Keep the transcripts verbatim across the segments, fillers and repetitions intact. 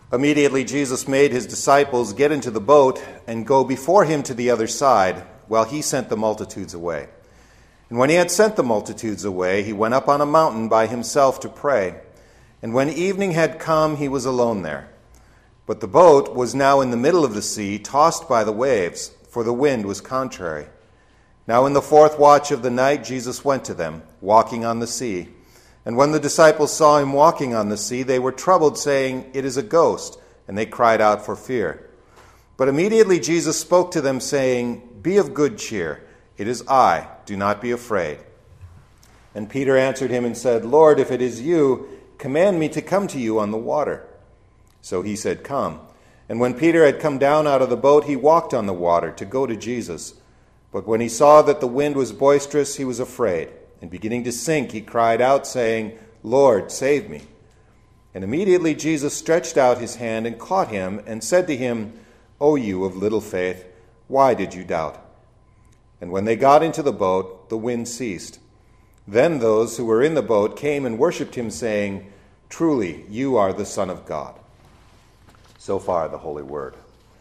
Immediately Jesus made his disciples get into the boat and go before him to the other side, while he sent the multitudes away. And when he had sent the multitudes away, he went up on a mountain by himself to pray. And when evening had come, he was alone there. But the boat was now in the middle of the sea, tossed by the waves, for the wind was contrary. Now in the fourth watch of the night, Jesus went to them, walking on the sea. And when the disciples saw him walking on the sea, they were troubled, saying, "It is a ghost," and they cried out for fear. But immediately Jesus spoke to them, saying, "Be of good cheer. It is I. Do not be afraid." And Peter answered him and said, "Lord, if it is you, command me to come to you on the water." So he said, "Come." And when Peter had come down out of the boat, he walked on the water to go to Jesus. But when he saw that the wind was boisterous, he was afraid. And beginning to sink, he cried out, saying, "Lord, save me." And immediately Jesus stretched out his hand and caught him and said to him, "O you of little faith, why did you doubt?" And when they got into the boat, the wind ceased. Then those who were in the boat came and worshipped him, saying, "Truly, you are the Son of God." So far, the Holy Word.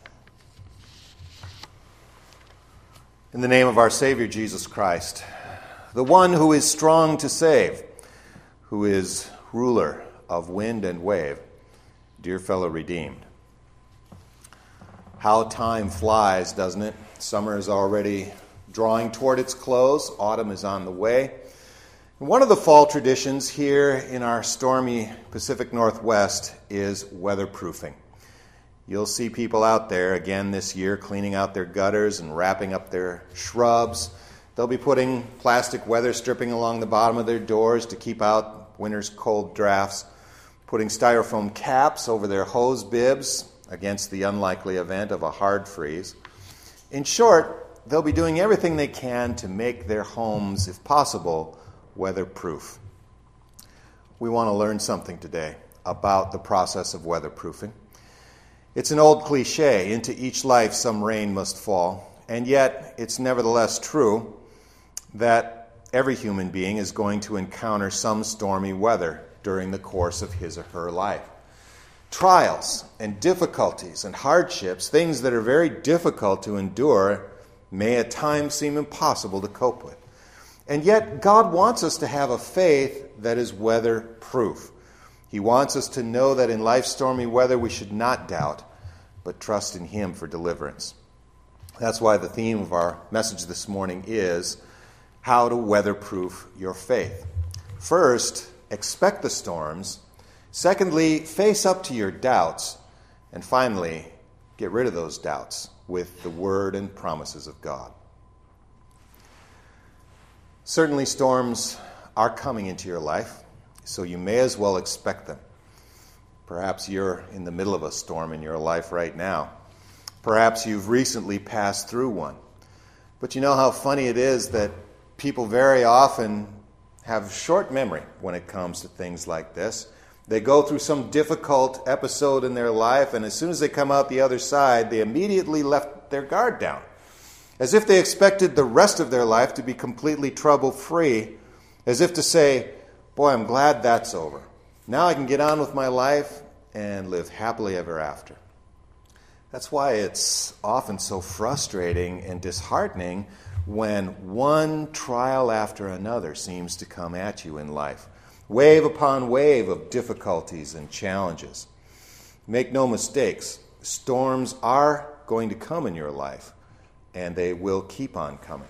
In the name of our Savior, Jesus Christ, the one who is strong to save, who is ruler of wind and wave, dear fellow redeemed. How time flies, doesn't it? Summer is already drawing toward its close. Autumn is on the way. And one of the fall traditions here in our stormy Pacific Northwest is weatherproofing. You'll see people out there again this year cleaning out their gutters and wrapping up their shrubs. They'll be putting plastic weather stripping along the bottom of their doors to keep out winter's cold drafts, putting styrofoam caps over their hose bibs against the unlikely event of a hard freeze. In short, they'll be doing everything they can to make their homes, if possible, weatherproof. We want to learn something today about the process of weatherproofing. It's an old cliche, into each life some rain must fall, and yet it's nevertheless true that every human being is going to encounter some stormy weather during the course of his or her life. Trials and difficulties and hardships, things that are very difficult to endure, may at times seem impossible to cope with. And yet God wants us to have a faith that is weatherproof. He wants us to know that in life's stormy weather we should not doubt, but trust in Him for deliverance. That's why the theme of our message this morning is how to weatherproof your faith. First, expect the storms. Secondly, face up to your doubts. And finally, get rid of those doubts with the word and promises of God. Certainly storms are coming into your life, so you may as well expect them. Perhaps you're in the middle of a storm in your life right now. Perhaps you've recently passed through one. But you know how funny it is that people very often have short memory when it comes to things like this. They go through some difficult episode in their life, and as soon as they come out the other side, they immediately left their guard down, as if they expected the rest of their life to be completely trouble-free, as if to say, "Boy, I'm glad that's over. Now I can get on with my life and live happily ever after." That's why it's often so frustrating and disheartening when one trial after another seems to come at you in life. Wave upon wave of difficulties and challenges. Make no mistakes, storms are going to come in your life, and they will keep on coming.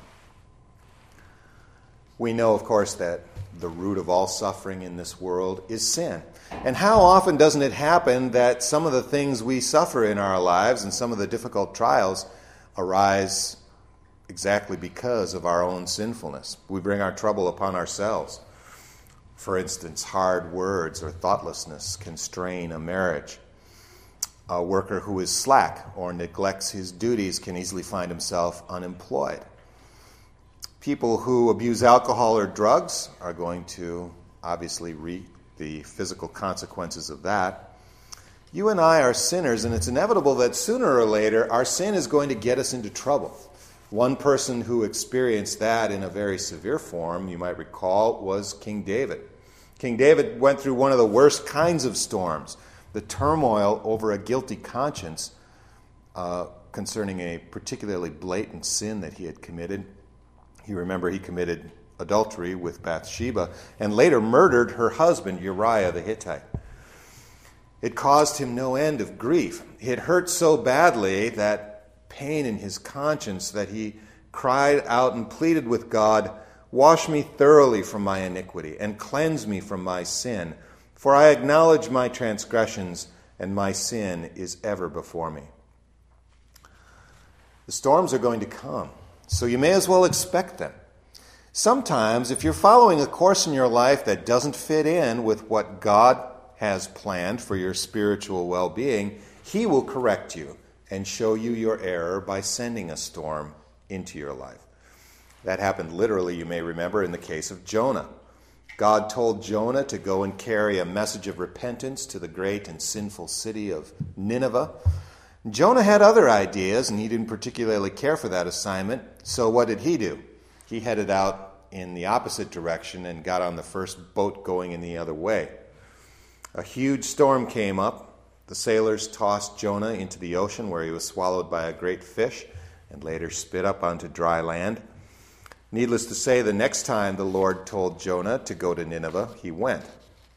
We know, of course, that the root of all suffering in this world is sin. And how often doesn't it happen that some of the things we suffer in our lives and some of the difficult trials arise exactly because of our own sinfulness? We bring our trouble upon ourselves. For instance, hard words or thoughtlessness can strain a marriage. A worker who is slack or neglects his duties can easily find himself unemployed. People who abuse alcohol or drugs are going to obviously reap the physical consequences of that. You and I are sinners, and it's inevitable that sooner or later our sin is going to get us into trouble. One person who experienced that in a very severe form, you might recall, was King David. King David went through one of the worst kinds of storms. the turmoil over a guilty conscience uh, concerning a particularly blatant sin that he had committed. You remember he committed adultery with Bathsheba and later murdered her husband, Uriah the Hittite. It caused him no end of grief. It hurt so badly, that pain in his conscience, that he cried out and pleaded with God, "Wash me thoroughly from my iniquity and cleanse me from my sin. For I acknowledge my transgressions, and my sin is ever before me." The storms are going to come, so you may as well expect them. Sometimes, if you're following a course in your life that doesn't fit in with what God has planned for your spiritual well-being, He will correct you and show you your error by sending a storm into your life. That happened literally, you may remember, in the case of Jonah. God told Jonah to go and carry a message of repentance to the great and sinful city of Nineveh. Jonah had other ideas, and he didn't particularly care for that assignment. So what did he do? He headed out in the opposite direction and got on the first boat going in the other way. A huge storm came up. The sailors tossed Jonah into the ocean, where he was swallowed by a great fish and later spit up onto dry land. Needless to say, the next time the Lord told Jonah to go to Nineveh, he went.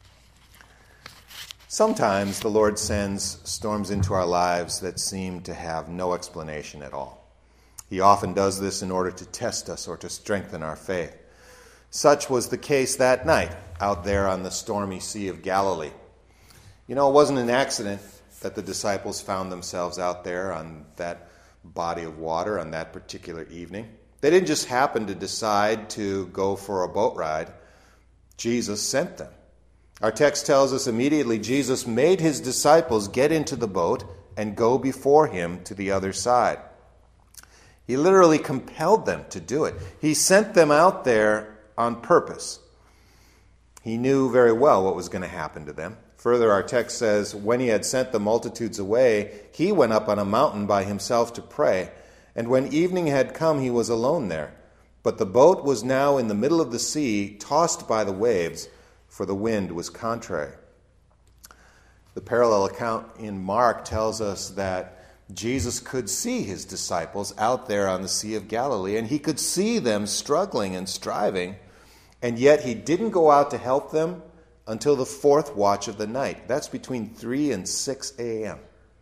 Sometimes the Lord sends storms into our lives that seem to have no explanation at all. He often does this in order to test us or to strengthen our faith. Such was the case that night out there on the stormy Sea of Galilee. You know, it wasn't an accident that the disciples found themselves out there on that body of water on that particular evening. They didn't just happen to decide to go for a boat ride. Jesus sent them. Our text tells us immediately Jesus made his disciples get into the boat and go before him to the other side. He literally compelled them to do it. He sent them out there on purpose. He knew very well what was going to happen to them. Further, our text says, when he had sent the multitudes away, he went up on a mountain by himself to pray. And when evening had come, he was alone there. But the boat was now in the middle of the sea, tossed by the waves, for the wind was contrary. The parallel account in Mark tells us that Jesus could see his disciples out there on the Sea of Galilee, and he could see them struggling and striving, and yet he didn't go out to help them until the fourth watch of the night. That's between three and six a.m.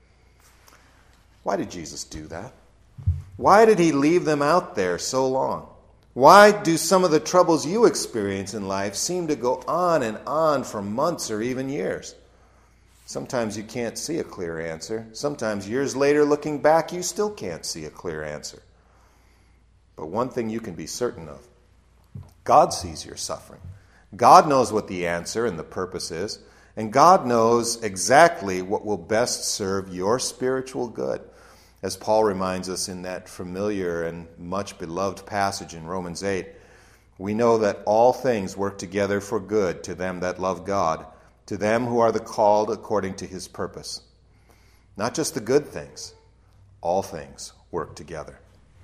Why did Jesus do that? Why did he leave them out there so long? Why do some of the troubles you experience in life seem to go on and on for months or even years? Sometimes you can't see a clear answer. Sometimes years later, looking back, you still can't see a clear answer. But one thing you can be certain of: God sees your suffering. God knows what the answer and the purpose is, and God knows exactly what will best serve your spiritual good. As Paul reminds us in that familiar and much beloved passage in Romans eight, we know that all things work together for good to them that love God, to them who are the called according to his purpose. Not just the good things, all things work together.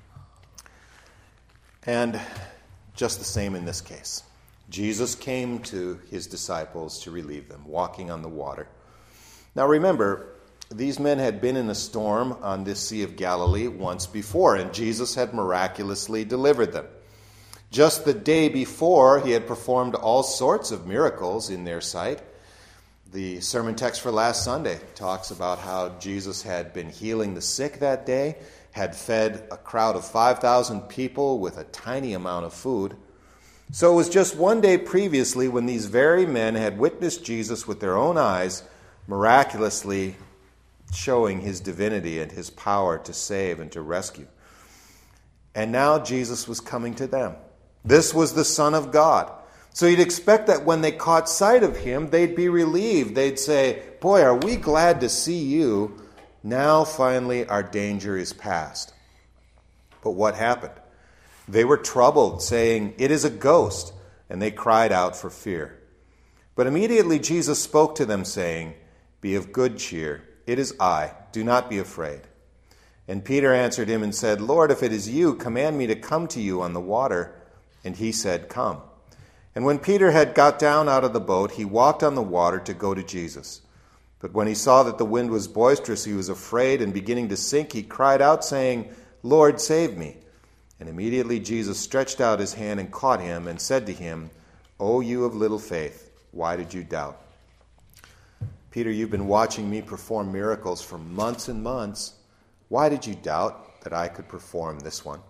And just the same in this case. Jesus came to his disciples to relieve them, walking on the water. Now remember, these men had been in a storm on this Sea of Galilee once before, and Jesus had miraculously delivered them. Just the day before, he had performed all sorts of miracles in their sight. The sermon text for last Sunday talks about how Jesus had been healing the sick that day, had fed a crowd of five thousand people with a tiny amount of food. So it was just one day previously when these very men had witnessed Jesus with their own eyes, miraculously showing his divinity and his power to save and to rescue. And now Jesus was coming to them. This was the Son of God. So you'd expect that when they caught sight of him, they'd be relieved. They'd say, "Boy, are we glad to see you. Now finally our danger is past." But what happened? They were troubled, saying, "It is a ghost," and they cried out for fear. But immediately Jesus spoke to them, saying, "Be of good cheer. It is I. Do not be afraid." And Peter answered him and said, "Lord, if it is you, command me to come to you on the water." And he said, "Come." And when Peter had got down out of the boat, he walked on the water to go to Jesus. But when he saw that the wind was boisterous, he was afraid, and beginning to sink, he cried out, saying, Lord, save me. And immediately Jesus stretched out his hand and caught him and said to him, O you of little faith, why did you doubt? Peter, you've been watching me perform miracles for months and months. Why did you doubt that I could perform this one?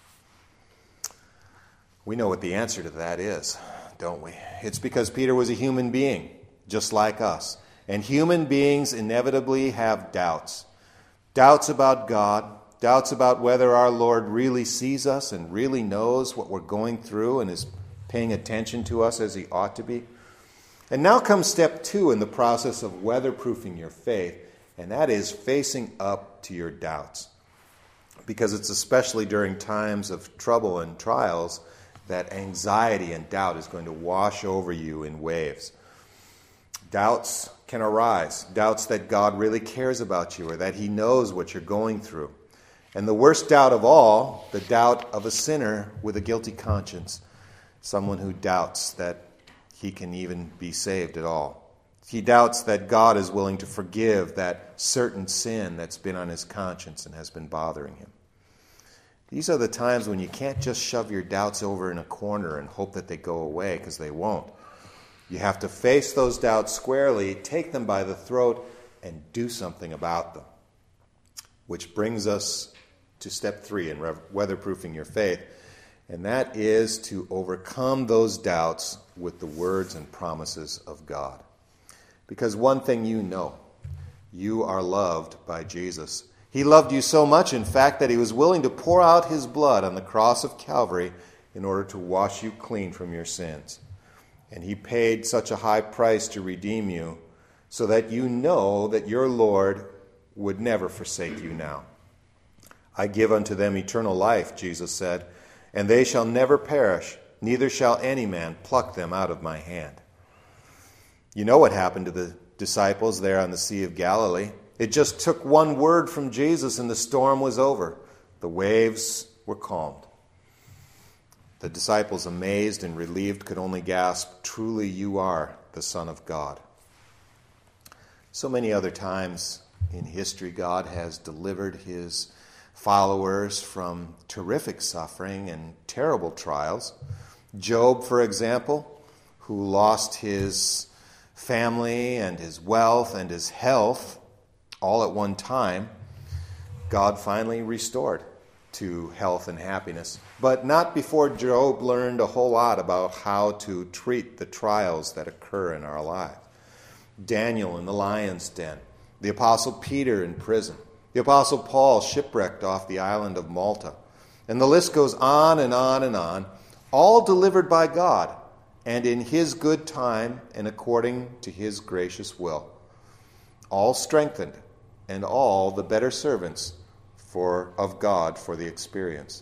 We know what the answer to that is, don't we? It's because Peter was a human being, just like us. And human beings inevitably have doubts. Doubts about God, doubts about whether our Lord really sees us and really knows what we're going through and is paying attention to us as he ought to be. And now comes step two in the process of weatherproofing your faith, and that is facing up to your doubts. Because it's especially during times of trouble and trials that anxiety and doubt is going to wash over you in waves. Doubts can arise, doubts that God really cares about you or that he knows what you're going through. And the worst doubt of all, the doubt of a sinner with a guilty conscience, someone who doubts that he can even be saved at all. He doubts that God is willing to forgive that certain sin that's been on his conscience and has been bothering him. These are the times when you can't just shove your doubts over in a corner and hope that they go away, because they won't. You have to face those doubts squarely, take them by the throat, and do something about them. Which brings us to step three in weatherproofing your faith, and that is to overcome those doubts with the words and promises of God. Because one thing you know, you are loved by Jesus. He loved you so much, in fact, that he was willing to pour out his blood on the cross of Calvary in order to wash you clean from your sins. And he paid such a high price to redeem you so that you know that your Lord would never forsake you now. I give unto them eternal life, Jesus said, and they shall never perish, neither shall any man pluck them out of my hand. You know what happened to the disciples there on the Sea of Galilee. It just took one word from Jesus and the storm was over. The waves were calmed. The disciples, amazed and relieved, could only gasp, truly you are the Son of God. So many other times in history, God has delivered his followers from terrific suffering and terrible trials. Job, for example, who lost his family and his wealth and his health all at one time, God finally restored to health and happiness. But not before Job learned a whole lot about how to treat the trials that occur in our life. Daniel in the lion's den, the Apostle Peter in prison, the Apostle Paul shipwrecked off the island of Malta. And the list goes on and on and on, all delivered by God and in his good time and according to his gracious will. All strengthened and all the better servants for of God for the experience.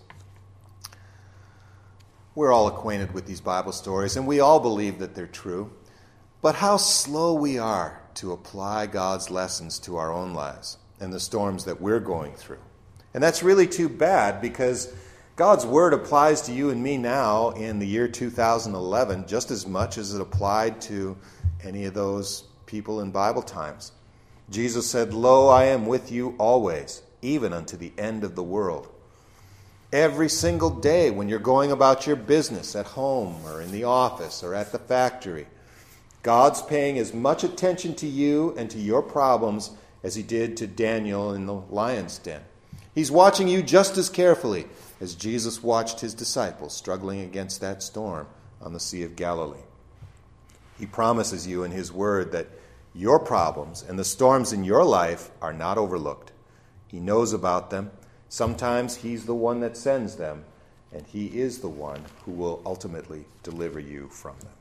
We're all acquainted with these Bible stories, and we all believe that they're true. But how slow we are to apply God's lessons to our own lives and the storms that we're going through. And that's really too bad, because God's word applies to you and me now in the year two thousand eleven just as much as it applied to any of those people in Bible times. Jesus said, Lo, I am with you always, even unto the end of the world. Every single day when you're going about your business at home or in the office or at the factory, God's paying as much attention to you and to your problems as he did to Daniel in the lion's den. He's watching you just as carefully as Jesus watched his disciples struggling against that storm on the Sea of Galilee. He promises you in his word that your problems and the storms in your life are not overlooked. He knows about them. Sometimes he's the one that sends them, and he is the one who will ultimately deliver you from them.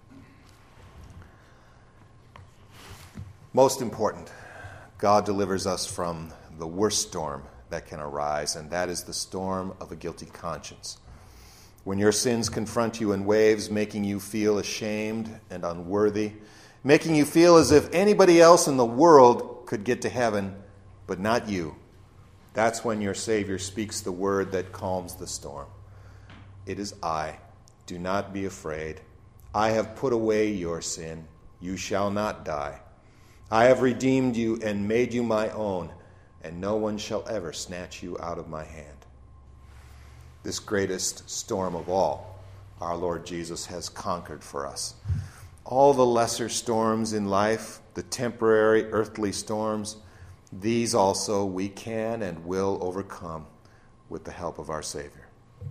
Most important, God delivers us from the worst storm that can arise, and that is the storm of a guilty conscience. When your sins confront you in waves, making you feel ashamed and unworthy, making you feel as if anybody else in the world could get to heaven, but not you. That's when your Savior speaks the word that calms the storm. It is I. Do not be afraid. I have put away your sin. You shall not die. I have redeemed you and made you my own, and no one shall ever snatch you out of my hand. This greatest storm of all, our Lord Jesus has conquered for us. All the lesser storms in life, the temporary earthly storms, these also we can and will overcome with the help of our Savior.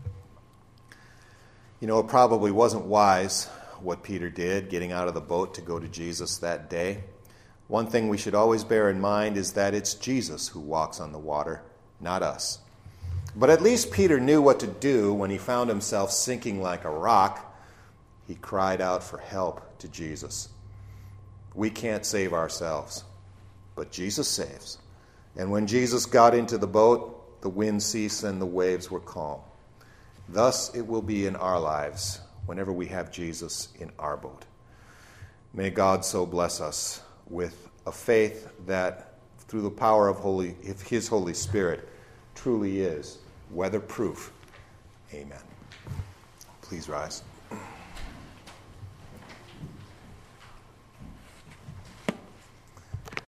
You know, it probably wasn't wise what Peter did, getting out of the boat to go to Jesus that day. One thing we should always bear in mind is that it's Jesus who walks on the water, not us. But at least Peter knew what to do when he found himself sinking like a rock. He cried out for help to Jesus. We can't save ourselves, but Jesus saves. And when Jesus got into the boat, the wind ceased and the waves were calm. Thus it will be in our lives whenever we have Jesus in our boat. May God so bless us with a faith that through the power of Holy, if His Holy Spirit truly is weatherproof. Amen. Please rise.